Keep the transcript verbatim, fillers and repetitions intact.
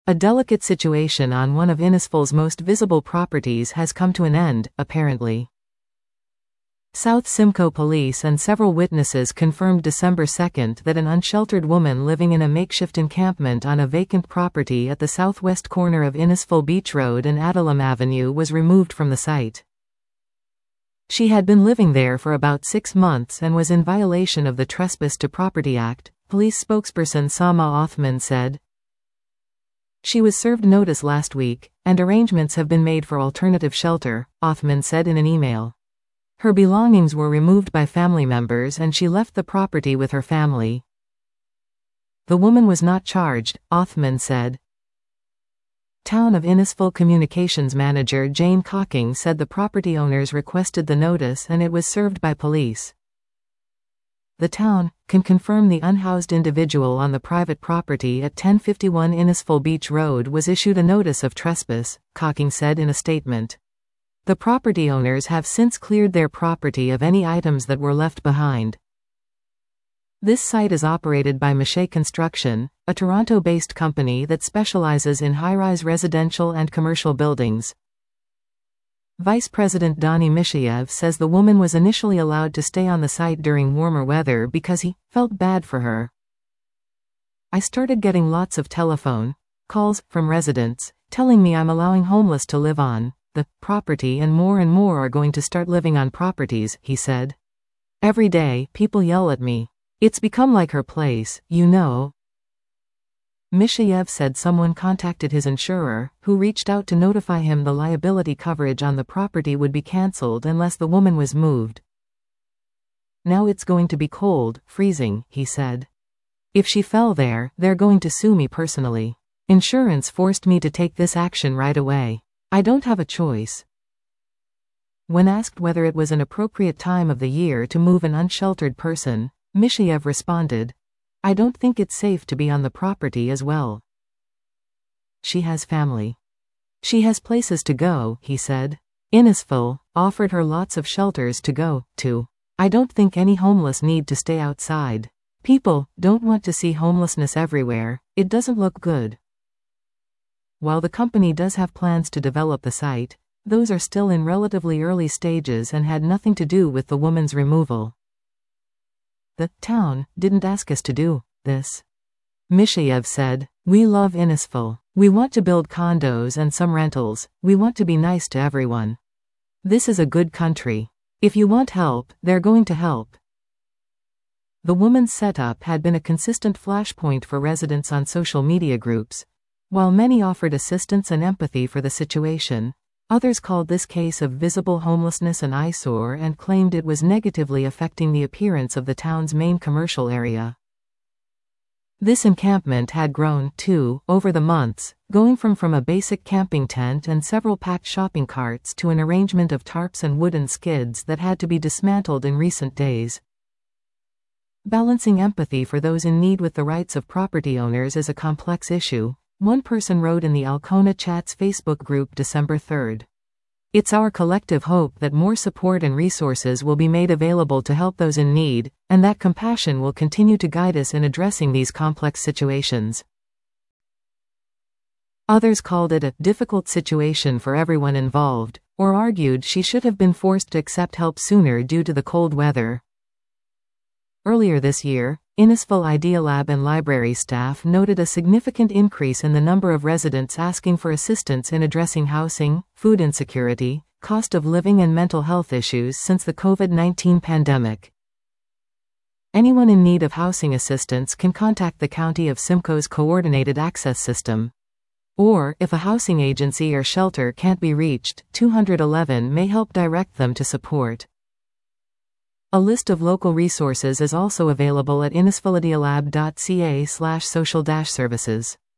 A delicate situation on one of Innisfal's most visible properties has come to an end, apparently. South Simcoe Police and several witnesses confirmed December second that an unsheltered woman living in a makeshift encampment on a vacant property at the southwest corner of Innisfal Beach Road and Adelum Avenue was removed from the site. She had been living there for about six months and was in violation of the Trespass to Property Act, police spokesperson Sama Othman said. She was served notice last week, and arrangements have been made for alternative shelter, Othman said in an email. Her belongings were removed by family members and she left the property with her family. The woman was not charged, Othman said. Town of Innisfal Communications Manager Jane Cocking said the property owners requested the notice and it was served by police. The town can confirm the unhoused individual on the private property at ten fifty-one Innisfal Beach Road was issued a notice of trespass, Cocking said in a statement. The property owners have since cleared their property of any items that were left behind. This site is operated by Mache Construction, a Toronto-based company that specializes in high-rise residential and commercial buildings. Vice President Donny Mishayev says the woman was initially allowed to stay on the site during warmer weather because he felt bad for her. I started getting lots of telephone calls from residents telling me I'm allowing homeless to live on the property and more and more are going to start living on properties, he said. Every day, people yell at me. It's become like her place, you know. Mishayev said someone contacted his insurer, who reached out to notify him the liability coverage on the property would be cancelled unless the woman was moved. Now it's going to be cold, freezing, he said. If she fell there, they're going to sue me personally. Insurance forced me to take this action right away. I don't have a choice. When asked whether it was an appropriate time of the year to move an unsheltered person, Mishayev responded, I don't think it's safe to be on the property as well. She has family. She has places to go, he said. Innisfal offered her lots of shelters to go to. I don't think any homeless need to stay outside. People don't want to see homelessness everywhere. It doesn't look good. While the company does have plans to develop the site, those are still in relatively early stages and had nothing to do with the woman's removal. The town didn't ask us to do this. Mishayev said, we love Innisfal. We want to build condos and some rentals. We want to be nice to everyone. This is a good country. If you want help, they're going to help. The woman's setup had been a consistent flashpoint for residents on social media groups. While many offered assistance and empathy for the situation, others called this case of visible homelessness an eyesore and claimed it was negatively affecting the appearance of the town's main commercial area. This encampment had grown, too, over the months, going from from a basic camping tent and several packed shopping carts to an arrangement of tarps and wooden skids that had to be dismantled in recent days. Balancing empathy for those in need with the rights of property owners is a complex issue, one person wrote in the Alcona Chats Facebook group December third. It's our collective hope that more support and resources will be made available to help those in need, and that compassion will continue to guide us in addressing these complex situations. Others called it a difficult situation for everyone involved, or argued she should have been forced to accept help sooner due to the cold weather. Earlier this year, Innisfal Idealab and library staff noted a significant increase in the number of residents asking for assistance in addressing housing, food insecurity, cost of living and mental health issues since the COVID nineteen pandemic. Anyone in need of housing assistance can contact the County of Simcoe's Coordinated Access System. Or, if a housing agency or shelter can't be reached, two one one may help direct them to support. A list of local resources is also available at innisfalidealab dot c a slash social dash services.